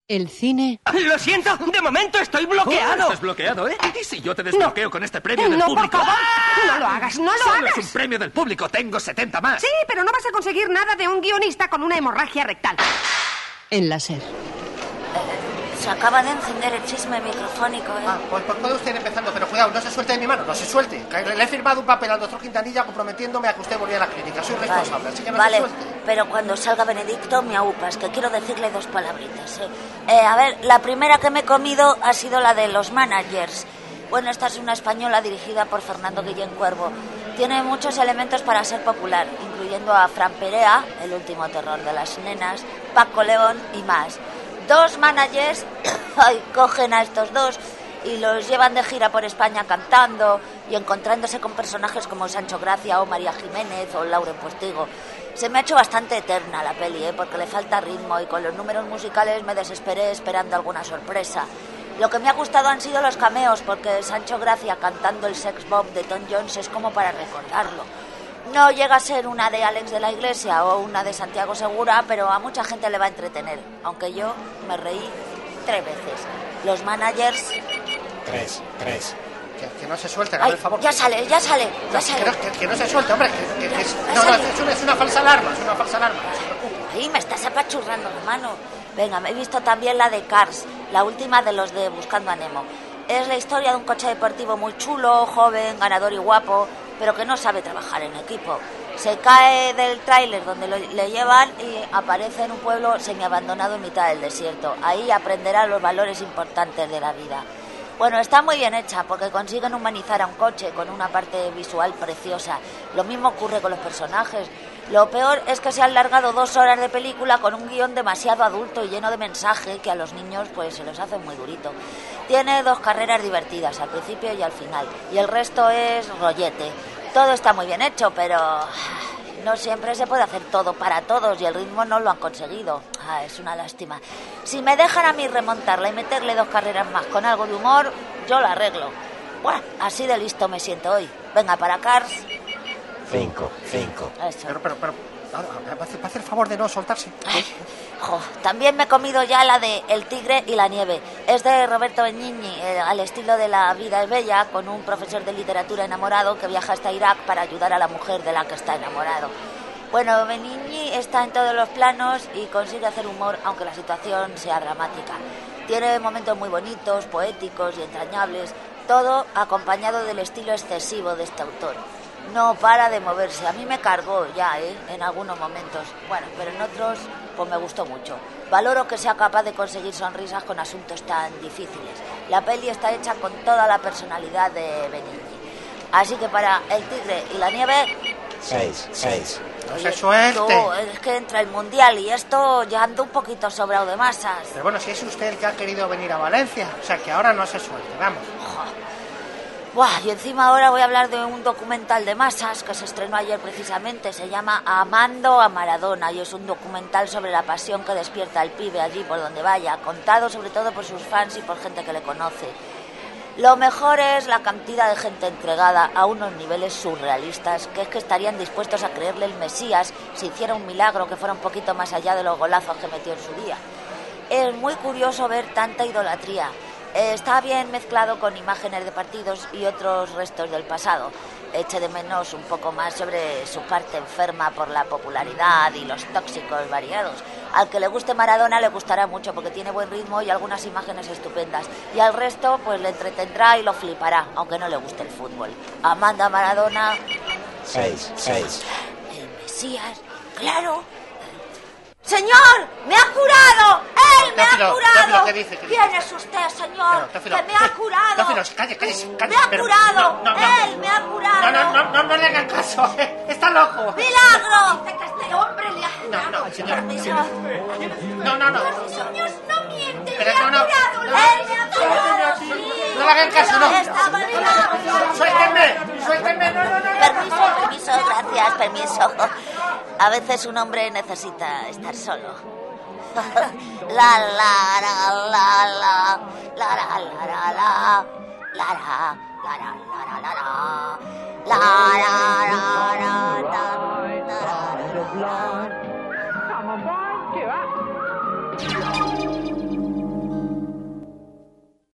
El cine... Lo siento, de momento estoy bloqueado. ¿Estás bloqueado, eh? ¿Y si yo te desbloqueo con este premio del público? Por favor, no lo hagas, no lo Solo hagas. es un premio del público, tengo 70 más. Sí, pero no vas a conseguir nada de un guionista con una hemorragia rectal. El láser. Se acaba de encender el chisme microfónico, ¿eh? Pues puede usted ir empezando, pero cuidado, no se suelte de mi mano, no se suelte. Le he firmado un papel al doctor Quintanilla comprometiéndome a que usted volviera a la clínica. Soy responsable, así que no se suelte. Pero cuando salga Benedicto me aupas, que quiero decirle 2 palabritas, a ver, la primera que me he comido ha sido la de los managers. Bueno, esta es una española dirigida por Fernando Guillén Cuervo. Tiene muchos elementos para ser popular, incluyendo a Fran Perea, el último terror de las nenas, Paco León y más. 2 managers cogen a estos 2 y los llevan de gira por España cantando y encontrándose con personajes como Sancho Gracia o María Jiménez o Lauren Postigo. Se me ha hecho bastante eterna la peli, porque le falta ritmo y con los números musicales me desesperé esperando alguna sorpresa. Lo que me ha gustado han sido los cameos, porque Sancho Gracia cantando el Sex Bomb de Tom Jones es como para recordarlo. No llega a ser una de Alex de la Iglesia o una de Santiago Segura, pero a mucha gente le va a entretener, aunque yo me reí 3 veces. Los managers... 3. Que no se suelte, por favor. Ya sale. Que no se suelte, hombre. Es una falsa alarma, no se preocupe. Ahí me estás apachurrando la mano. Venga, me he visto también la de Cars, la última de los de Buscando a Nemo. Es la historia de un coche deportivo muy chulo, joven, ganador y guapo, pero que no sabe trabajar en equipo. Se cae del tráiler donde le llevan y aparece en un pueblo semiabandonado en mitad del desierto. Ahí aprenderá los valores importantes de la vida. Bueno, está muy bien hecha porque consiguen humanizar a un coche con una parte visual preciosa. Lo mismo ocurre con los personajes. Lo peor es que se han largado 2 horas de película con un guión demasiado adulto y lleno de mensaje que a los niños pues se los hace muy durito. Tiene 2 carreras divertidas, al principio y al final, y el resto es rollete. Todo está muy bien hecho, pero no siempre se puede hacer todo para todos y el ritmo no lo han conseguido. Es una lástima. Si me dejan a mí remontarla y meterle 2 carreras más con algo de humor, yo lo arreglo. Bueno, así de listo me siento hoy. Venga, para Cars. 5. Eso. Pero, va a hacer el favor de no soltarse. También me he comido ya la de El tigre y la nieve. Es de Roberto Benigni, al estilo de La vida es bella, con un profesor de literatura enamorado que viaja hasta Irak para ayudar a la mujer de la que está enamorado. Bueno, Benigni está en todos los planos y consigue hacer humor aunque la situación sea dramática. Tiene momentos muy bonitos, poéticos y entrañables, todo acompañado del estilo excesivo de este autor. No para de moverse. A mí me cargó ya, en algunos momentos. Bueno, pero en otros, pues me gustó mucho. Valoro que sea capaz de conseguir sonrisas con asuntos tan difíciles. La peli está hecha con toda la personalidad de Benigni. Así que para El tigre y la nieve... 6. No se suelte. Es que entra el mundial y esto ya ando un poquito sobrado de masas. Pero bueno, si es usted el que ha querido venir a Valencia, o sea que ahora no se suelte, vamos. Y encima ahora voy a hablar de un documental de masas que se estrenó ayer precisamente. Se llama Amando a Maradona y es un documental sobre la pasión que despierta el pibe allí por donde vaya, contado sobre todo por sus fans y por gente que le conoce. Lo mejor es la cantidad de gente entregada a unos niveles surrealistas, que es que estarían dispuestos a creerle el Mesías si hiciera un milagro que fuera un poquito más allá de los golazos que metió en su día. Es muy curioso ver tanta idolatría. Está bien mezclado con imágenes de partidos y otros restos del pasado. Eche de menos un poco más sobre su parte enferma por la popularidad y los tóxicos variados. Al que le guste Maradona le gustará mucho porque tiene buen ritmo y algunas imágenes estupendas. Y al resto pues le entretendrá y lo flipará, aunque no le guste el fútbol. Amando a Maradona... 6. El Mesías, claro... ¡Señor! ¡Me ha curado! ¡Él me ha curado! ¿Qué dice? ¿Quién es usted, señor? Teófilo, ¡Que me ha curado! Teófilo, cállese. ¡Me ha curado! ¡Él me ha curado! No le hagan caso. Está loco. ¡Milagro! Dice que este hombre le ha curado. No, señor. Permiso. No. Señor, no miente. Pero ¡Me ha curado! ¡Él me ha curado! No le hagan caso, no. ¡Estaba milagro! Suéltenme. No. Permiso, gracias, permiso. A veces un hombre necesita estar solo. La la la la la la la la la la la la la la la la la la la la